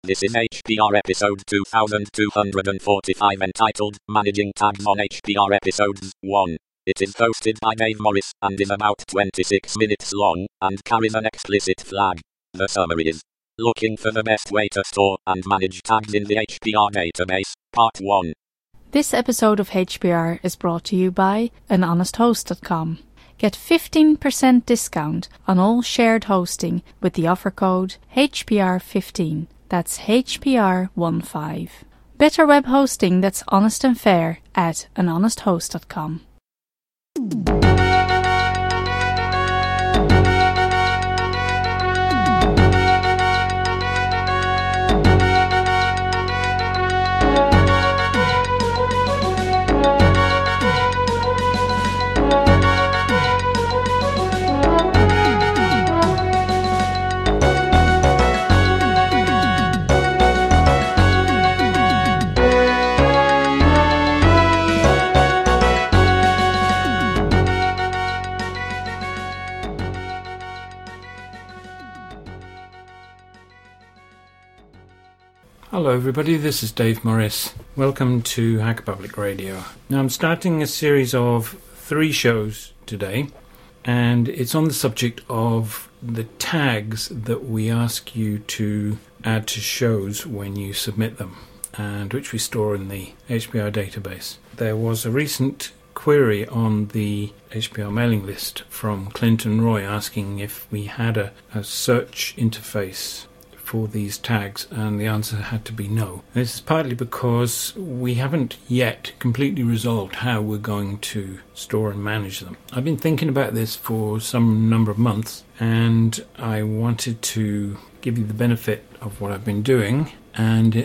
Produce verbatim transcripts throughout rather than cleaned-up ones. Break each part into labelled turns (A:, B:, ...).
A: This is H P R episode two thousand two hundred forty-five entitled Managing Tags on H P R Episodes one. It is hosted by Dave Morris and is about twenty-six minutes long and carries an explicit flag. The summary is Looking for the best way to store and manage tags in the H P R database, Part one.
B: This episode of H P R is brought to you by an honest host dot com. Get fifteen percent discount on all shared hosting with the offer code H P R fifteen. That's H P R fifteen. Better web hosting that's honest and fair at an honest host dot com.
C: Hello everybody, this is Dave Morris. Welcome to Hacker Public Radio. Now I'm starting a series of three shows today, and it's on the subject of the tags that we ask you to add to shows when you submit them, and which we store in the H P R database. There was a recent query on the H P R mailing list from Clinton Roy asking if we had a, a search interface for these tags, and the answer had to be no. This is partly because we haven't yet completely resolved how we're going to store and manage them. I've been thinking about this for some number of months, and I wanted to give you the benefit of what I've been doing and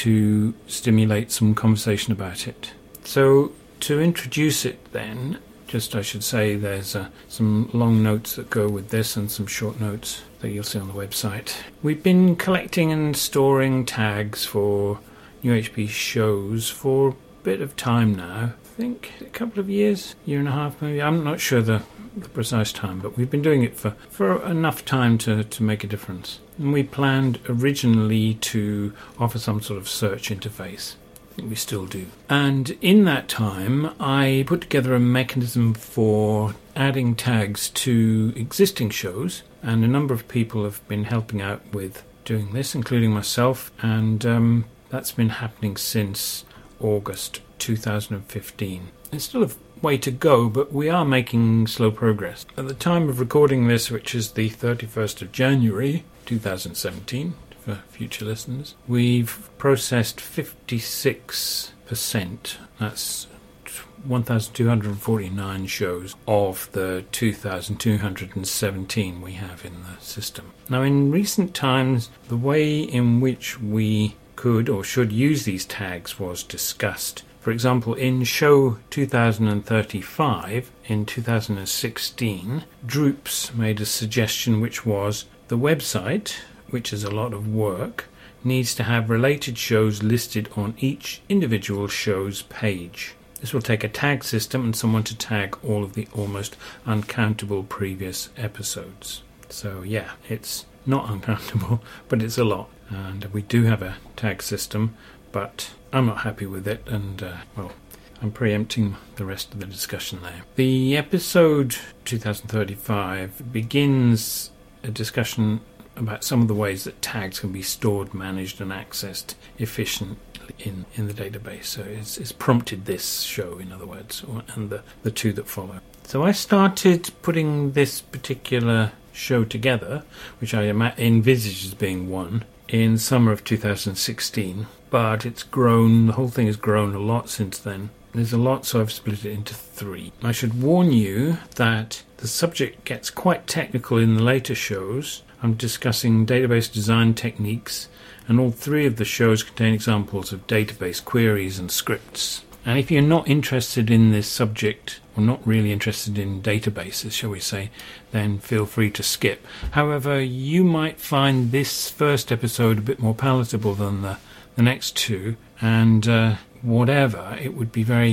C: to stimulate some conversation about it. So to introduce it then, just I should say there's uh, some long notes that go with this and some short notes that you'll see on the website. We've been collecting and storing tags for New H P shows for a bit of time now. I think a couple of years, year and a half maybe. I'm not sure the, the precise time, but we've been doing it for, for enough time to, to make a difference. And we planned originally to offer some sort of search interface. We still do. And in that time, I put together a mechanism for adding tags to existing shows, and a number of people have been helping out with doing this, including myself, and um, that's been happening since August two thousand fifteen. It's still a way to go, but we are making slow progress. At the time of recording this, which is the thirty-first of January two thousand seventeen, for future listeners, we've processed fifty-six percent. That's one thousand two hundred forty-nine shows of the two thousand two hundred seventeen we have in the system. Now, in recent times, the way in which we could or should use these tags was discussed. For example, in show two thousand thirty-five in two thousand sixteen, Droops made a suggestion which was the website, which is a lot of work, needs to have related shows listed on each individual show's page. This will take a tag system and someone to tag all of the almost uncountable previous episodes. So yeah, it's not uncountable, but it's a lot. And we do have a tag system, but I'm not happy with it, and uh, well, I'm preempting the rest of the discussion there. The episode two thousand thirty-five begins a discussion about some of the ways that tags can be stored, managed and accessed efficiently in, in the database. So it's, it's prompted this show, in other words, or, and the, the two that follow. So I started putting this particular show together, which I ima- envisaged as being one, in summer of two thousand sixteen, but it's grown, the whole thing has grown a lot since then. There's a lot, so I've split it into three. I should warn you that the subject gets quite technical in the later shows. I'm discussing database design techniques, and all three of the shows contain examples of database queries and scripts. And if you're not interested in this subject, or not really interested in databases, shall we say, then feel free to skip. However, you might find this first episode a bit more palatable than the, the next two, and uh, whatever, it would be very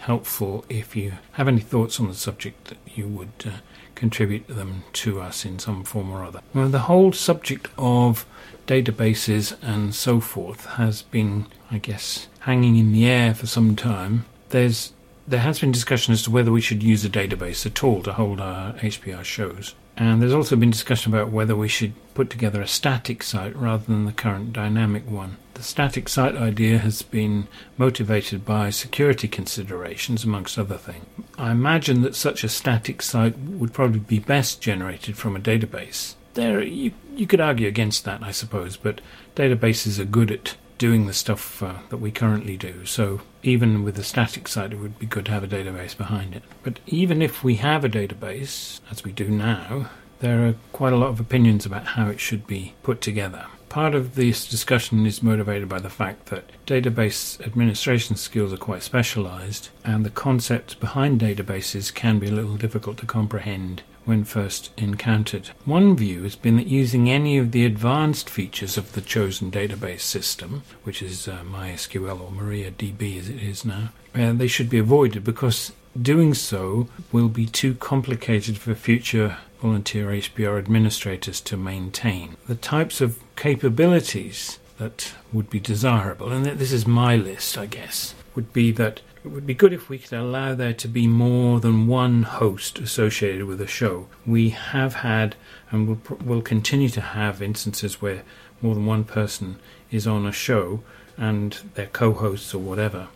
C: helpful if you have any thoughts on the subject that you would uh, contribute them to us in some form or other. Well, the whole subject of databases and so forth has been, I guess, hanging in the air for some time. There's There has been discussion as to whether we should use a database at all to hold our H P R shows. And there's also been discussion about whether we should put together a static site rather than the current dynamic one. The static site idea has been motivated by security considerations, amongst other things. I imagine that such a static site would probably be best generated from a database. There, you, you could argue against that, I suppose, but databases are good at doing the stuff uh, that we currently do, so even with a static site it would be good to have a database behind it. But even if we have a database, as we do now, there are quite a lot of opinions about how it should be put together. Part of this discussion is motivated by the fact that database administration skills are quite specialised, and the concepts behind databases can be a little difficult to comprehend when first encountered. One view has been that using any of the advanced features of the chosen database system, which is uh, MySQL or MariaDB as it is now, uh, they should be avoided because doing so will be too complicated for future volunteer H P R administrators to maintain. The types of capabilities that would be desirable, and this is my list, I guess, would be that it would be good if we could allow there to be more than one host associated with a show. We have had and will will continue to have instances where more than one person is on a show and they're co-hosts or whatever.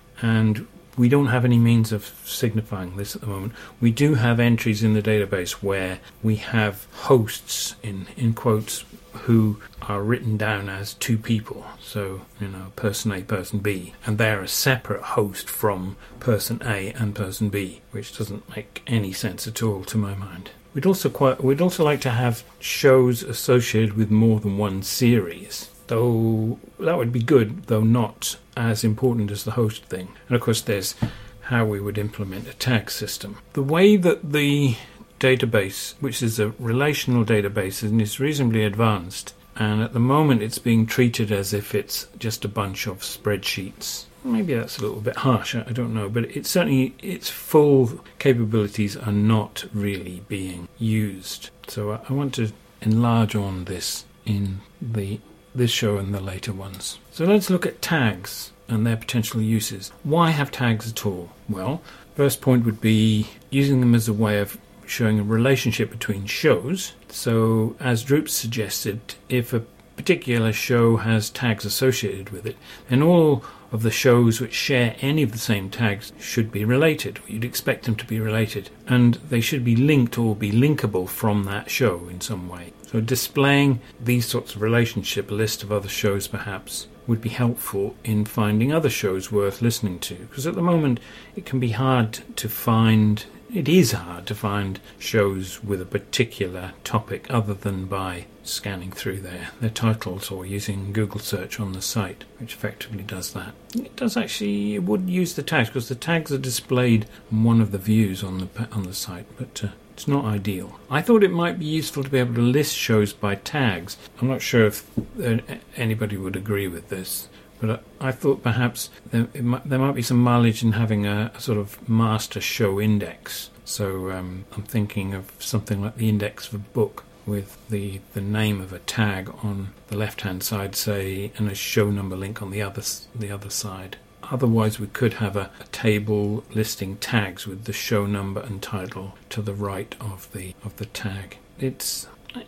C: And we don't have any means of signifying this at the moment. We do have entries in the database where we have hosts, in, in quotes, who are written down as two people. So, you know, person A, person B. And they're a separate host from person A and person B, which doesn't make any sense at all to my mind. We'd also quite, we'd also like to have shows associated with more than one series. Though that would be good, though not as important as the host thing. And of course there's how we would implement a tag system. The way that the database, which is a relational database, and is reasonably advanced, and at the moment it's being treated as if it's just a bunch of spreadsheets. Maybe that's a little bit harsh, I don't know, but it's certainly its full capabilities are not really being used. So I want to enlarge on this in the this show and the later ones. So let's look at tags and their potential uses. Why have tags at all? Well, first point would be using them as a way of showing a relationship between shows. So, as Droop suggested, if a particular show has tags associated with it, then all of the shows which share any of the same tags should be related. You'd expect them to be related, and they should be linked or be linkable from that show in some way. So displaying these sorts of relationship, a list of other shows perhaps, would be helpful in finding other shows worth listening to, because at the moment it can be hard to find It is hard to find shows with a particular topic other than by scanning through their, their titles or using Google search on the site, which effectively does that. It does actually, it would use the tags, because the tags are displayed in one of the views on the on the site, but uh, it's not ideal. I thought it might be useful to be able to list shows by tags. I'm not sure if uh, anybody would agree with this. But I thought perhaps there, it might, there might be some mileage in having a, a sort of master show index. So um, I'm thinking of something like the index of a book with the, the name of a tag on the left-hand side, say, and a show number link on the other the other side. Otherwise, we could have a, a table listing tags with the show number and title to the right of the of the tag. It's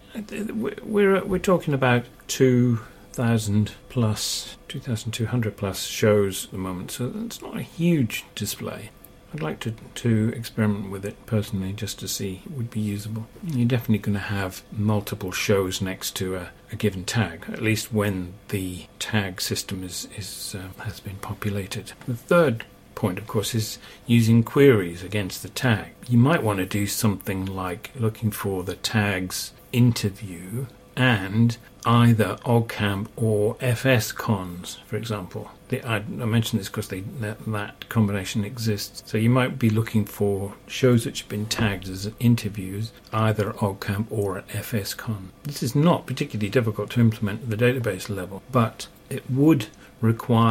C: we're we're talking about two. thousand plus, two thousand two hundred plus shows at the moment, so it's not a huge display. I'd like to, to experiment with it personally just to see it would be usable. You're definitely going to have multiple shows next to a, a given tag, at least when the tag system is, is uh, has been populated. The third point, of course, is using queries against the tag. You might want to do something like looking for the tag's interview and either OggCamp or F S cons, for example. The, I, I mention this because they, that, that combination exists. So you might be looking for shows which have been tagged as interviews, either at OggCamp or at F S con. This is not particularly difficult to implement at the database level, but it would require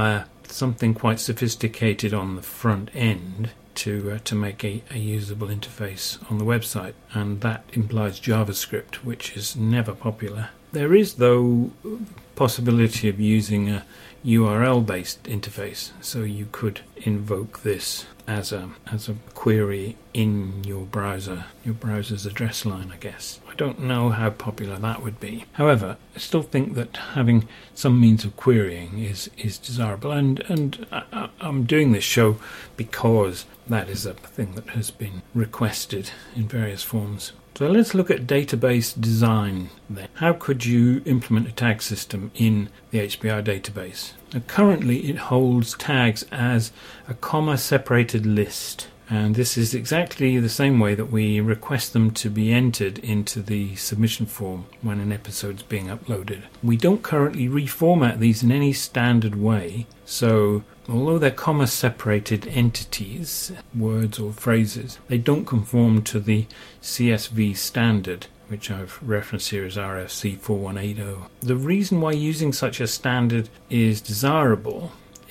C: something quite sophisticated on the front end to uh, to make a, a usable interface on the website, and that implies JavaScript, which is never popular. There is, though, possibility of using a U R L-based interface, so you could invoke this as a as a query in your browser, your browser's address line, I guess. I don't know how popular that would be. However, I still think that having some means of querying is, is desirable, and, and I, I'm doing this show because that is a thing that has been requested in various forms. So let's look at database design then. How could you implement a tag system in the H B R database? Now, currently it holds tags as a comma-separated list, and this is exactly the same way that we request them to be entered into the submission form when an episode's being uploaded. We don't currently reformat these in any standard way, so although they're comma-separated entities, words or phrases, they don't conform to the C S V standard, which I've referenced here as R F C four one eight zero. The reason why using such a standard is desirable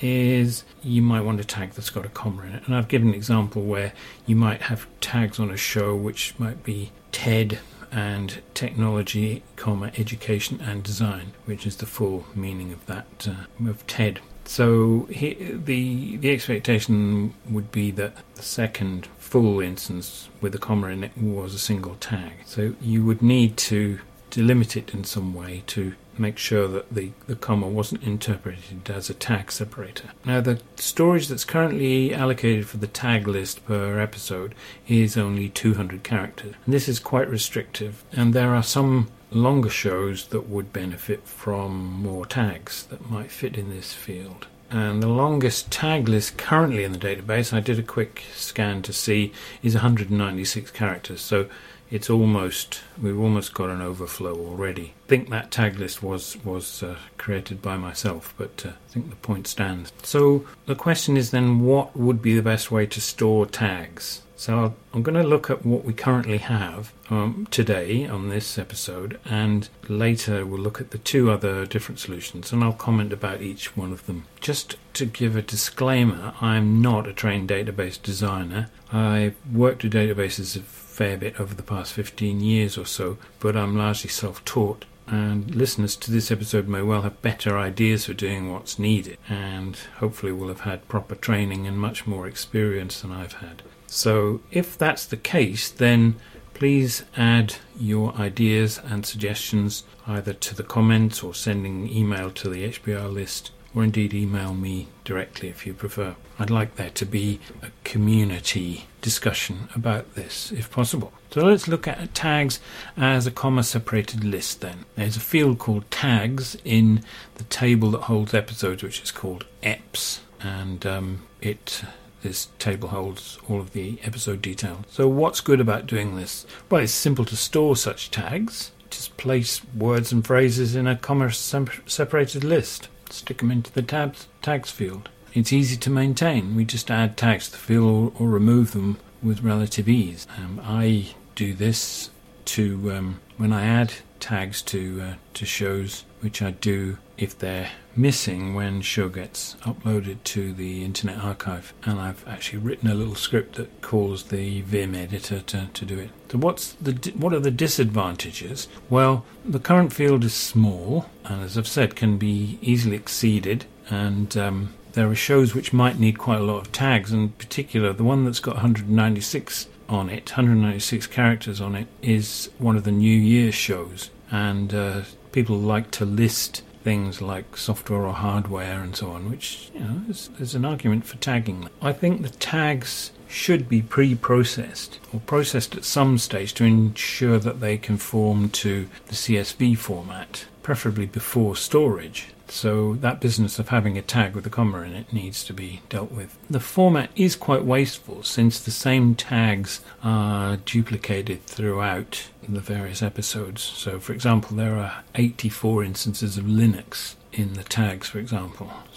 C: is you might want a tag that's got a comma in it. And I've given an example where you might have tags on a show which might be TED and technology, comma, education and design, which is the full meaning of that, uh, of TED. So he, the the expectation would be that the second full instance with a comma in it was a single tag. So you would need to delimit it in some way to make sure that the, the comma wasn't interpreted as a tag separator. Now, the storage that's currently allocated for the tag list per episode is only two hundred characters. And this is quite restrictive, and there are some longer shows that would benefit from more tags that might fit in this field. And the longest tag list currently in the database, I did a quick scan to see, is one hundred ninety-six characters. So it's almost, we've almost got an overflow already. I think that tag list was, was uh, created by myself, but uh, I think the point stands. So the question is then, what would be the best way to store tags? So I'm going to look at what we currently have um, today on this episode, and later we'll look at the two other different solutions, and I'll comment about each one of them. Just to give a disclaimer, I'm not a trained database designer. I've worked with databases a fair bit over the past fifteen years or so, but I'm largely self-taught. And listeners to this episode may well have better ideas for doing what's needed, and hopefully will have had proper training and much more experience than I've had. So if that's the case, then please add your ideas and suggestions either to the comments or sending email to the H B R list, or indeed email me directly if you prefer. I'd like there to be a community discussion about this, if possible. So let's look at tags as a comma-separated list then. There's a field called tags in the table that holds episodes, which is called E P S, and um, it... This table holds all of the episode details. So what's good about doing this? Well, it's simple to store such tags. Just place words and phrases in a comma-separated list. Stick them into the tabs, tags field. It's easy to maintain. We just add tags to the field or, or remove them with relative ease. Um, I do this to um, when I add tags to uh, to shows, which I do if they're missing when show gets uploaded to the Internet Archive, and I've actually written a little script that calls the Vim editor to, to do it. So what's the what are the disadvantages? Well, the current field is small, and as I've said, can be easily exceeded, and um, there are shows which might need quite a lot of tags. In particular, the one that's got one hundred ninety-six on it, one hundred ninety-six characters on it, is one of the New Year shows, and uh, people like to list things like software or hardware and so on, which, you know, there's, there's an argument for tagging. I think the tags should be pre-processed or processed at some stage to ensure that they conform to the C S V format, preferably before storage. So that business of having a tag with a comma in it needs to be dealt with. The format is quite wasteful since the same tags are duplicated throughout the various episodes. So, for example, there are eighty-four instances of Linux in the tags, for example. So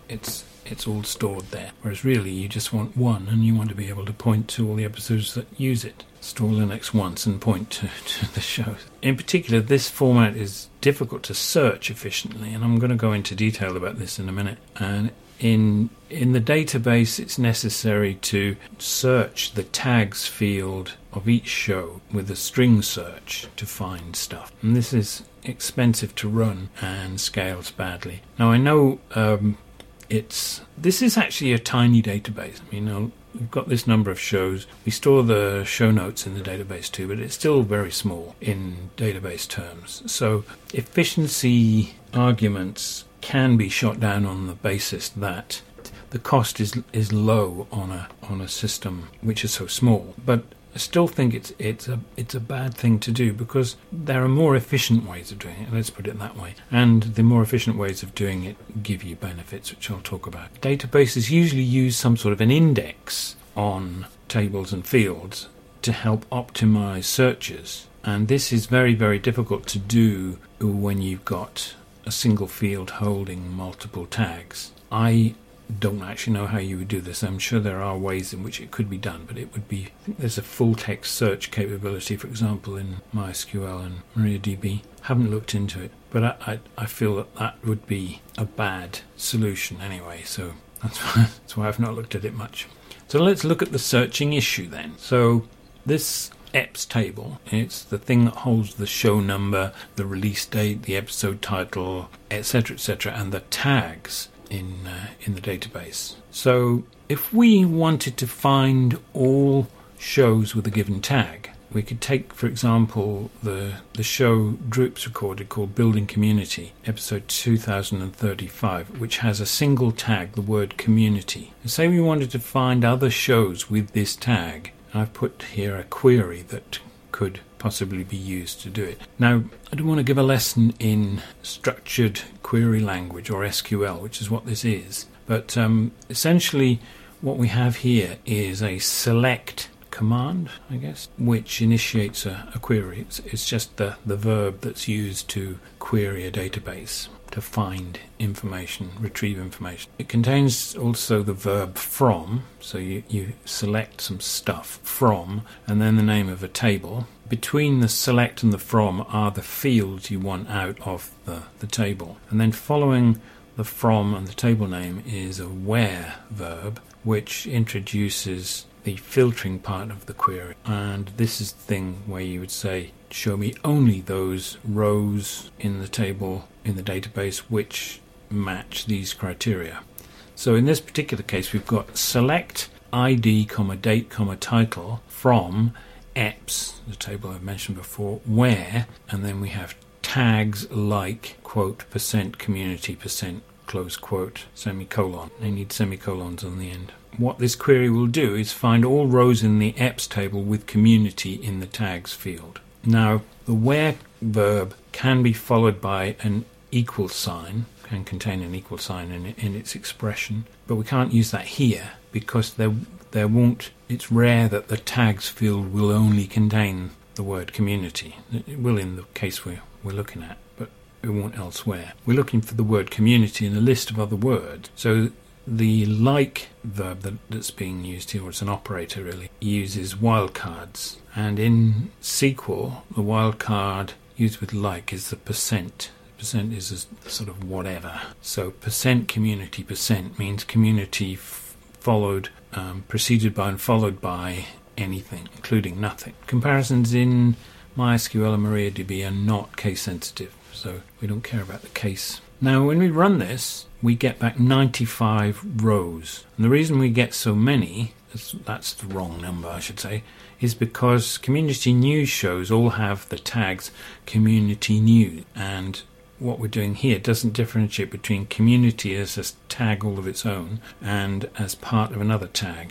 C: it's it's all stored there. Whereas really you just want one, and you want to be able to point to all the episodes that use it. Store Linux once and point to, to the shows. In particular, this format is difficult to search efficiently, and I'm going to go into detail about this in a minute. And in in the database, it's necessary to search the tags field of each show with a string search to find stuff. And this is expensive to run and scales badly. Now, I know um, it's this is actually a tiny database. I mean, we've got this number of shows. We store the show notes in the database too, but it's still very small in database terms. So efficiency arguments can be shot down on the basis that the cost is is low on a on a system which is so small. But I still think it's it's a it's a bad thing to do, because there are more efficient ways of doing it, let's put it that way. And the more efficient ways of doing it give you benefits, which I'll talk about. Databases usually use some sort of an index on tables and fields to help optimize searches. And this is very, very difficult to do when you've got a single field holding multiple tags. I don't actually know how you would do this. I'm sure there are ways in which it could be done, but it would be, I think there's a full text search capability, for example, in MySQL and MariaDB. Haven't looked into it, but I, I, I feel that that would be a bad solution anyway, so that's why, that's why I've not looked at it much. So let's look at the searching issue then. So this E P S table, it's the thing that holds the show number, the release date, the episode title, etc, et cetera, and the tags in uh, in the database. So if we wanted to find all shows with a given tag, we could take, for example, the the show Droops recorded called Building Community, episode two thousand thirty-five, which has a single tag, the word community. And say we wanted to find other shows with this tag. I've put here a query that could possibly be used to do it. Now, I don't want to give a lesson in structured query language, or S Q L, which is what this is, but um, essentially what we have here is a select command, I guess, which initiates a, a query. It's, it's just the, the verb that's used to query a database, to find information, retrieve information. It contains also the verb from, so you, you select some stuff from, and then the name of a table. Between the select and the from are the fields you want out of the, the table. And then following the from and the table name is a where verb, which introduces the filtering part of the query. And this is the thing where you would say, show me only those rows in the table, in the database, which match these criteria. So in this particular case, we've got select I D, comma, date, comma, title from E P S, the table I've mentioned before, where, and then we have tags like, quote, percent community, percent, close quote, semicolon. They need semicolons on the end. What this query will do is find all rows in the E P S table with community in the tags field. Now, the where verb can be followed by an equal sign, can contain an equal sign in, in its expression, but we can't use that here because there there won't. It's rare that the tags field will only contain the word community. It will in the case we're, we're looking at, but it won't elsewhere. We're looking for the word community in a list of other words. So the like verb that, that's being used here, or it's an operator really, uses wildcards. And in S Q L, the wildcard used with like is the percent. Percent is a sort of whatever. So percent community percent means community f- followed, um, preceded by and followed by anything, including nothing. Comparisons in MySQL and MariaDB are not case sensitive, so we don't care about the case. Now, when we run this, we get back ninety-five rows. And the reason we get so many, that's, that's the wrong number, I should say, is because community news shows all have the tags community news. And what we're doing here doesn't differentiate between community as a tag all of its own and as part of another tag.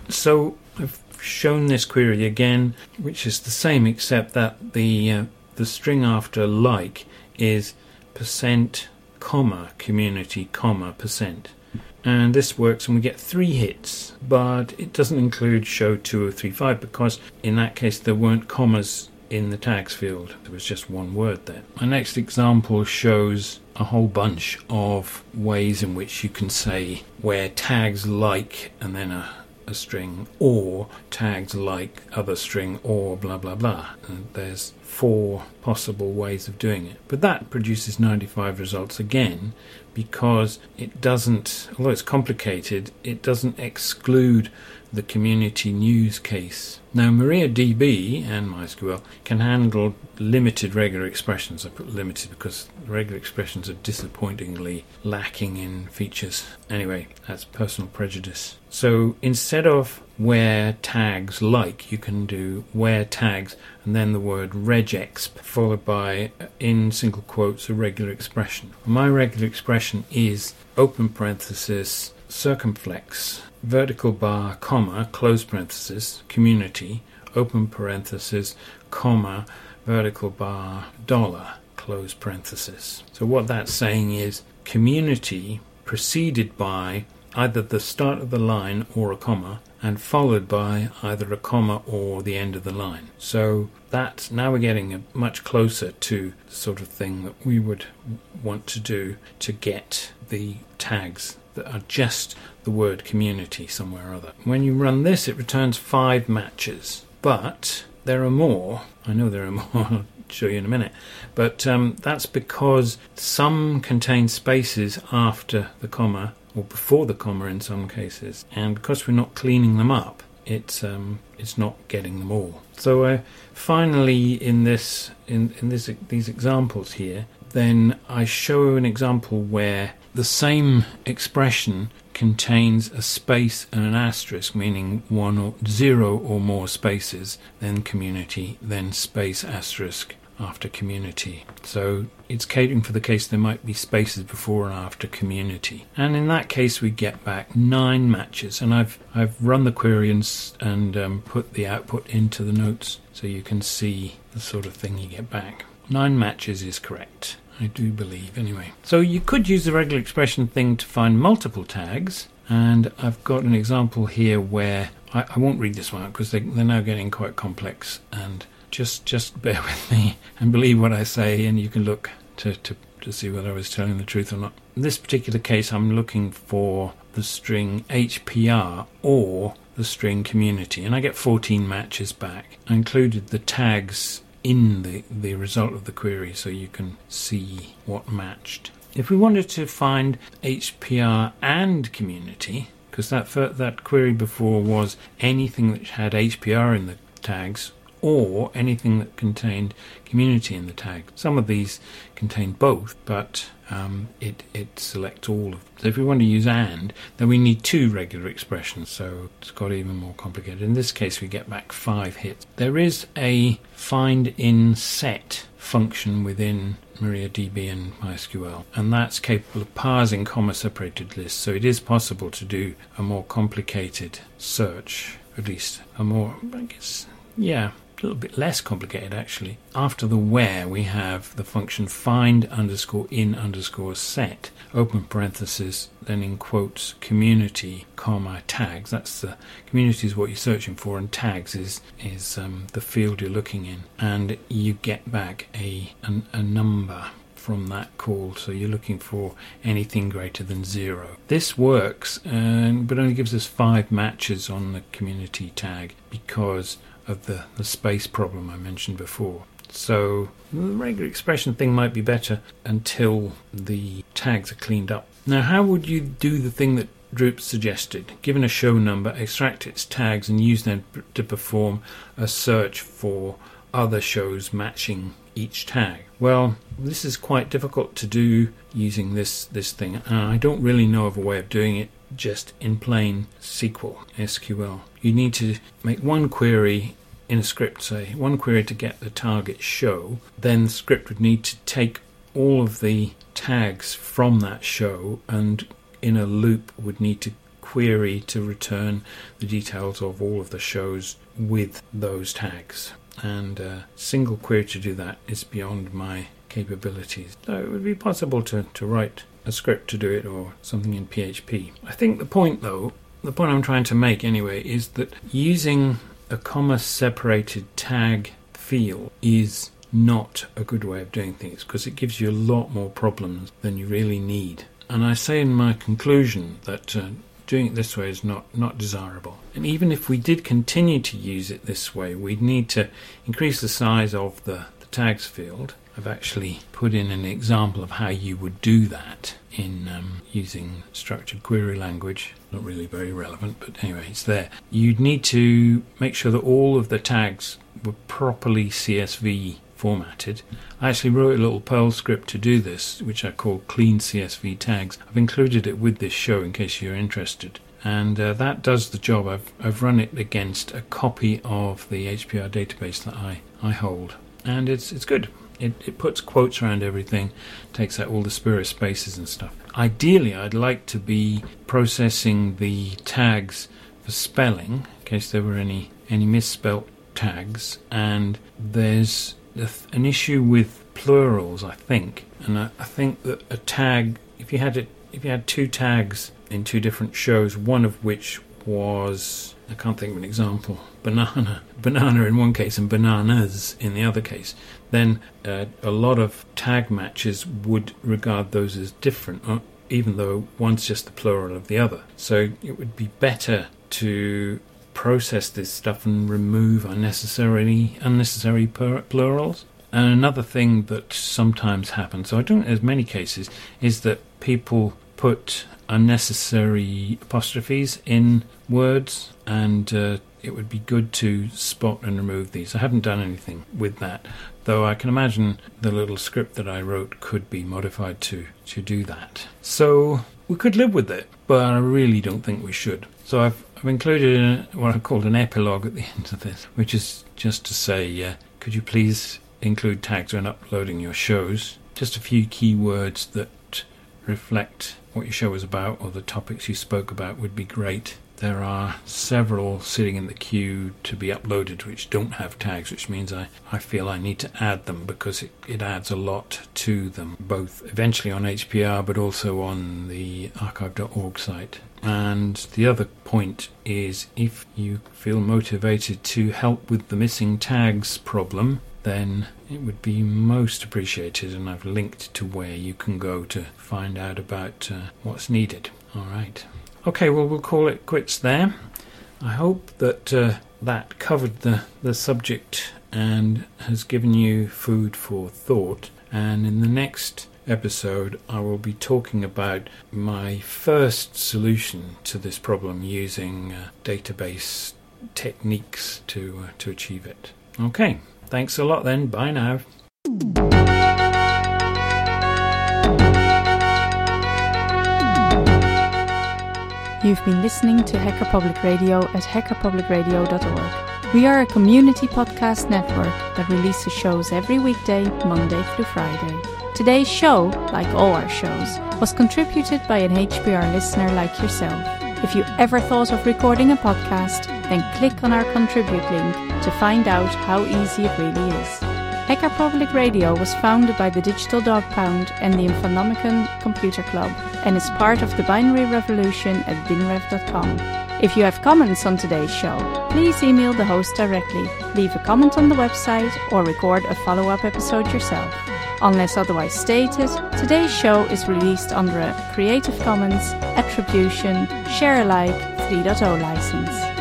C: So I've shown this query again, which is the same except that the uh, the string after like is percent comma community comma percent, and this works and we get three hits, but it doesn't include show two oh three five because in that case there weren't commas in the tags field. There was just one word there. My next example shows a whole bunch of ways in which you can say where tags like and then a, a string, or tags like other string, or blah blah blah. And there's four possible ways of doing it. But that produces ninety-five results again, because it doesn't, although it's complicated, it doesn't exclude the community news case. Now, MariaDB and MySQL can handle limited regular expressions. I put limited because regular expressions are disappointingly lacking in features. Anyway, that's personal prejudice. So instead of where tags like, you can do where tags and then the word regexp followed by, in single quotes, a regular expression. My regular expression is open parenthesis circumflex vertical bar comma close parenthesis community open parenthesis comma vertical bar dollar close parenthesis. So what that's saying is community preceded by either the start of the line or a comma, and followed by either a comma or the end of the line. So that's, now we're getting a much closer to the sort of thing that we would want to do to get the tags that are just the word community somewhere or other. When you run this, it returns five matches, but there are more. I know there are more. I'll show you in a minute. But um, that's because some contain spaces after the comma, or before the comma in some cases, and because we're not cleaning them up, it's um, it's not getting them all. So uh, finally, in this in in this these examples here, then I show an example where the same expression contains a space and an asterisk, meaning one or zero or more spaces, then community, then space asterisk after community. So it's catering for the case there might be spaces before and after community. And in that case we get back nine matches, and I've I've run the query and, and um, put the output into the notes so you can see the sort of thing you get back. Nine matches is correct, I do believe, anyway. So you could use the regular expression thing to find multiple tags, and I've got an example here where I, I won't read this one because they, they're now getting quite complex, and just just bear with me and believe what I say, and you can look to, to, to see whether I was telling the truth or not. In this particular case, I'm looking for the string H P R or the string community, and I get fourteen matches back. I included the tags in the, the result of the query so you can see what matched. If we wanted to find H P R and community, because that that query before was anything that had H P R in the tags or anything that contained community in the tag. Some of these contain both, but um, it, it selects all of them. So if we want to use AND, then we need two regular expressions, so it's got even more complicated. In this case, we get back five hits. There is a find in set function within MariaDB and MySQL, and that's capable of parsing comma-separated lists, so it is possible to do a more complicated search, at least a more, I guess, yeah, a little bit less complicated actually. After the where, we have the function find underscore in underscore set, open parenthesis, then in quotes, community, comma, tags. That's the community is what you're searching for, and tags is is um, the field you're looking in, and you get back a an, a number from that call, so you're looking for anything greater than zero. This works, uh, but only gives us five matches on the community tag because of the, the space problem I mentioned before. So the regular expression thing might be better until the tags are cleaned up. Now, how would you do the thing that Drupe suggested? Given a show number, extract its tags and use them to perform a search for other shows matching each tag. Well, this is quite difficult to do using this, this thing. Uh, I don't really know of a way of doing it just in plain S Q L, S Q L. You need to make one query in a script, say, one query to get the target show. Then the script would need to take all of the tags from that show and in a loop would need to query to return the details of all of the shows with those tags. And a single query to do that is beyond my capabilities. So it would be possible to, to write a script to do it or something in P H P. I think the point though, the point I'm trying to make anyway, is that using a comma separated tag field is not a good way of doing things, because it gives you a lot more problems than you really need. And I say in my conclusion that uh, doing it this way is not, not desirable. And even if we did continue to use it this way, we'd need to increase the size of the, the tags field. I've actually put in an example of how you would do that in um, using structured query language. Not really very relevant, but anyway, it's there. You'd need to make sure that all of the tags were properly C S V formatted. I actually wrote a little Perl script to do this, which I call clean C S V tags. I've included it with this show in case you're interested. And uh, that does the job. I've, I've run it against a copy of the H P R database that I, I hold. And it's it's good. It, it puts quotes around everything, takes out all the spurious spaces and stuff. Ideally, I'd like to be processing the tags for spelling, in case there were any, any misspelt tags. And there's an issue with plurals, I think. And I, I think that a tag, if you had it, if you had two tags in two different shows, one of which was, I can't think of an example, banana, banana in one case and bananas in the other case, then uh, a lot of tag matches would regard those as different, uh, even though one's just the plural of the other. So it would be better to process this stuff and remove unnecessarily unnecessary per- plurals. And another thing that sometimes happens, so I don't know as many cases, is that people put unnecessary apostrophes in words, and uh, it would be good to spot and remove these. I haven't done anything with that, though I can imagine the little script that I wrote could be modified to, to do that. So we could live with it, but I really don't think we should. So I've, I've included a, what I've called an epilogue at the end of this, which is just to say, uh, could you please include tags when uploading your shows? Just a few key words that reflect what your show was about or the topics you spoke about would be great. There are several sitting in the queue to be uploaded which don't have tags, which means I, I feel I need to add them because it, it adds a lot to them, both eventually on H P R but also on the archive dot org site. And the other point is, if you feel motivated to help with the missing tags problem, then it would be most appreciated, and I've linked to where you can go to find out about uh, what's needed. All right. Okay, well, we'll call it quits there. I hope that uh, that covered the, the subject and has given you food for thought. And in the next episode, I will be talking about my first solution to this problem using uh, database techniques to uh, to achieve it. Okay. Thanks a lot then. Bye now.
B: You've been listening to Hacker Public Radio at hacker public radio dot org. We are a community podcast network that releases shows every weekday, Monday through Friday. Today's show, like all our shows, was contributed by an H P R listener like yourself. If you ever thought of recording a podcast, then click on our contribute link to find out how easy it really is. Hacker Public Radio was founded by the Digital Dog Pound and the Infonomicon Computer Club and is part of the binary revolution at binrev dot com. If you have comments on today's show, please email the host directly, leave a comment on the website, or record a follow-up episode yourself. Unless otherwise stated, today's show is released under a Creative Commons Attribution Share Alike three point oh license.